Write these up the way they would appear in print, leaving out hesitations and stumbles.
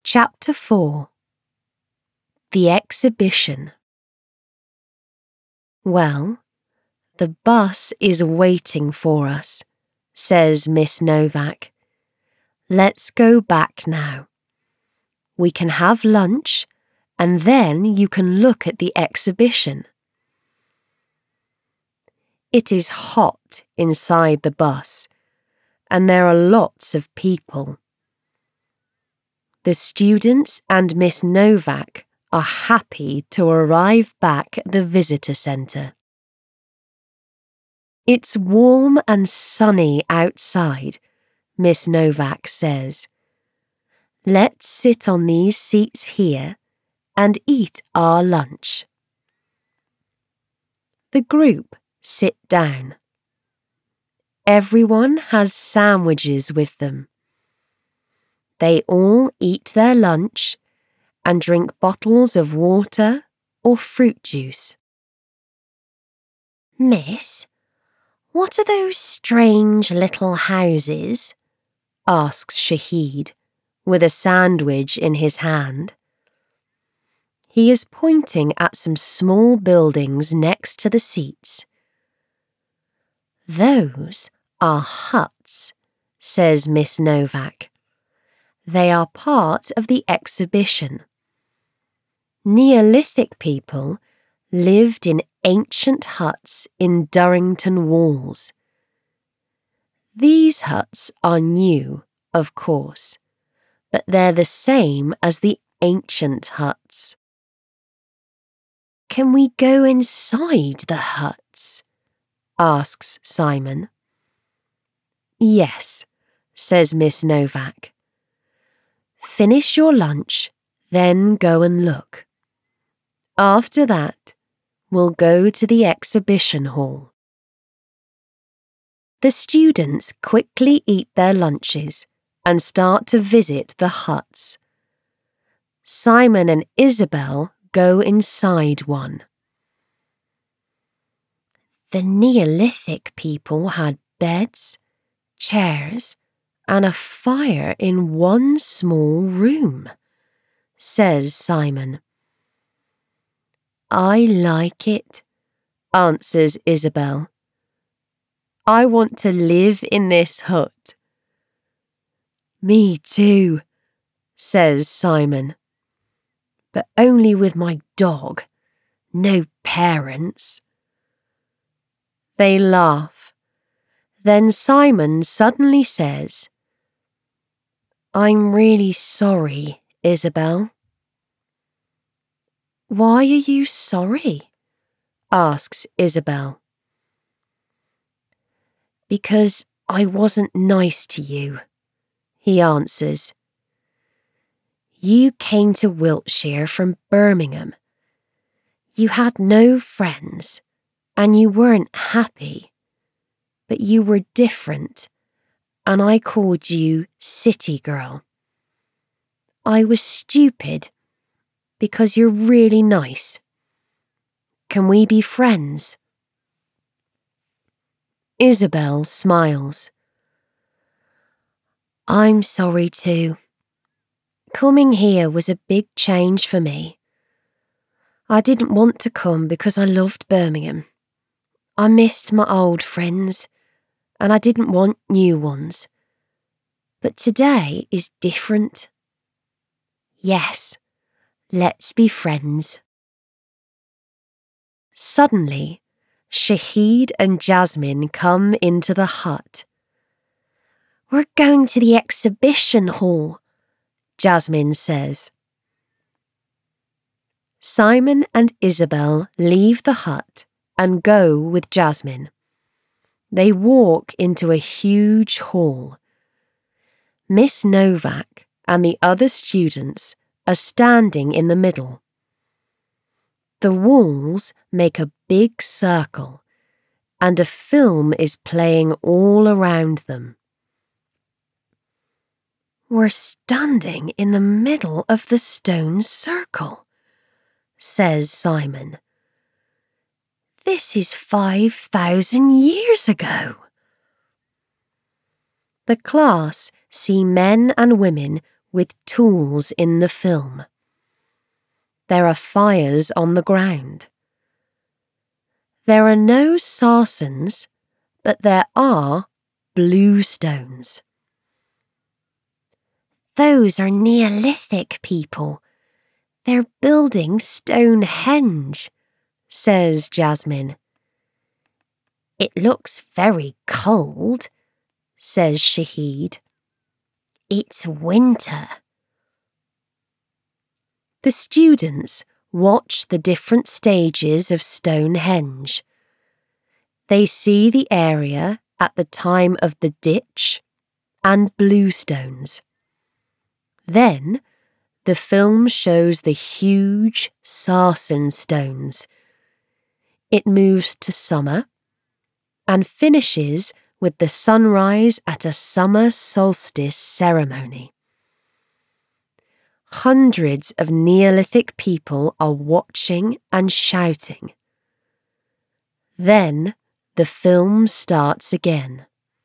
Chapter 4. The Exhibition. Well, the bus is waiting for us, says Miss Novak. Let's go back now. We can have lunch, and then you can look at the exhibition. It is hot inside the bus, and there are lots of people. The students and Miss Novak are happy to arrive back at the visitor centre. It's warm and sunny outside, Miss Novak says. Let's sit on these seats here and eat our lunch. The group sit down. Everyone has sandwiches with them. They all eat their lunch and drink bottles of water or fruit juice. Miss, what are those strange little houses? Asks Shahid, with a sandwich in his hand. He is pointing at some small buildings next to the seats. Those are huts, says Miss Novak. They are part of the exhibition. Neolithic people lived in ancient huts in Durrington walls. These huts are new, of course, but they're the same as the ancient huts. Can we go inside the huts? Asks Simon. Yes, says Miss Novak. Finish your lunch, then go and look. After that, we'll go to the exhibition hall. The students quickly eat their lunches and start to visit the huts. Simon and Isabel go inside one. The Neolithic people had beds, chairs, and a fire in one small room, says Simon. I like it, answers Isabel. I want to live in this hut. Me too, says Simon. But only with my dog, no parents. They laugh. Then Simon suddenly says, I'm really sorry, Isabel. Why are you sorry? Asks Isabel. Because I wasn't nice to you, he answers. You came to Wiltshire from Birmingham. You had no friends, and you weren't happy, but you were different, and I called you City Girl. I was stupid, because you're really nice. Can we be friends? Isabel smiles. I'm sorry too. Coming here was a big change for me. I didn't want to come because I loved Birmingham. I missed my old friends, and I didn't want new ones. But today is different. Yes, let's be friends. Suddenly, Shahid and Jasmine come into the hut. We're going to the exhibition hall, Jasmine says. Simon and Isabel leave the hut and go with Jasmine. They walk into a huge hall. Miss Novak and the other students are standing in the middle. The walls make a big circle, and a film is playing all around them. We're standing in the middle of the stone circle, says Simon. This is 5,000 years ago. The class see men and women with tools in the film. There are fires on the ground. There are no sarsens, but there are blue stones. Those are Neolithic people. They're building Stonehenge, says Jasmine. It looks very cold, says Shahid. It's winter. The students watch the different stages of Stonehenge. They see the area at the time of the ditch and blue stones. Then the film shows the huge sarsen stones. It moves to summer and finishes with the sunrise at a summer solstice ceremony. Hundreds of Neolithic people are watching and shouting. Then the film starts again.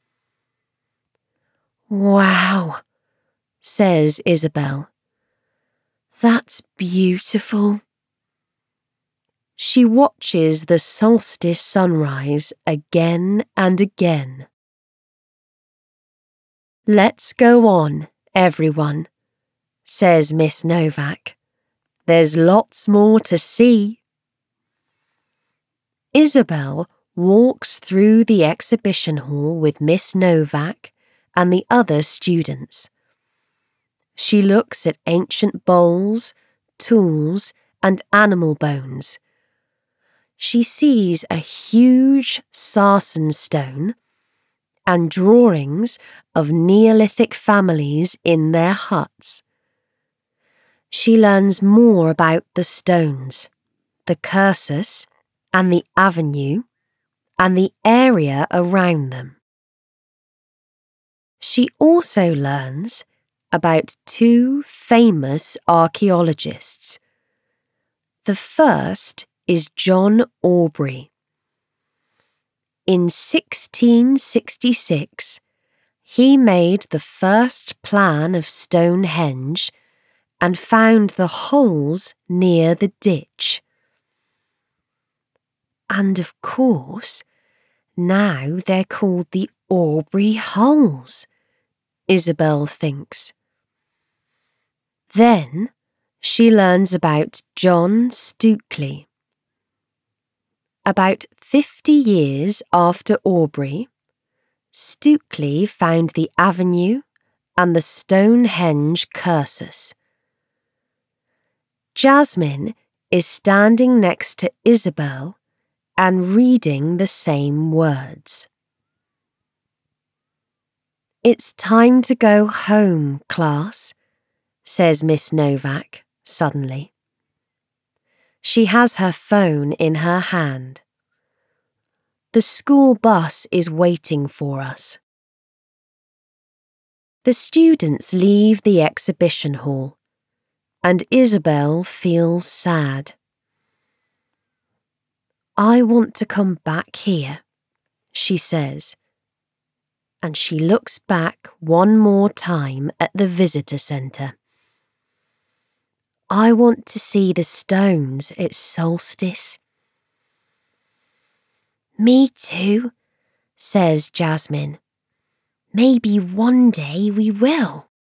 Wow, says Isabel. That's beautiful. She watches the solstice sunrise again and again. Let's go on, everyone, says Miss Novak. There's lots more to see. Isabel walks through the exhibition hall with Miss Novak and the other students. She looks at ancient bowls, tools, and animal bones. She sees a huge sarsen stone and drawings of Neolithic families in their huts. She learns more about the stones, the cursus, and the avenue, and the area around them. She also learns about two famous archaeologists. The first is John Aubrey. In 1666, he made the first plan of Stonehenge and found the holes near the ditch. And of course, now they're called the Aubrey Holes, Isabel thinks. Then she learns about John Stukeley. About 50 years after Aubrey, Stukeley found the avenue and the Stonehenge cursus. Jasmine is standing next to Isabel and reading the same words. It's time to go home, class, says Miss Novak suddenly. She has her phone in her hand. The school bus is waiting for us. The students leave the exhibition hall, and Isabel feels sad. I want to come back here, she says, and she looks back one more time at the visitor centre. I want to see the stones at solstice. Me too, says Jasmine. Maybe one day we will.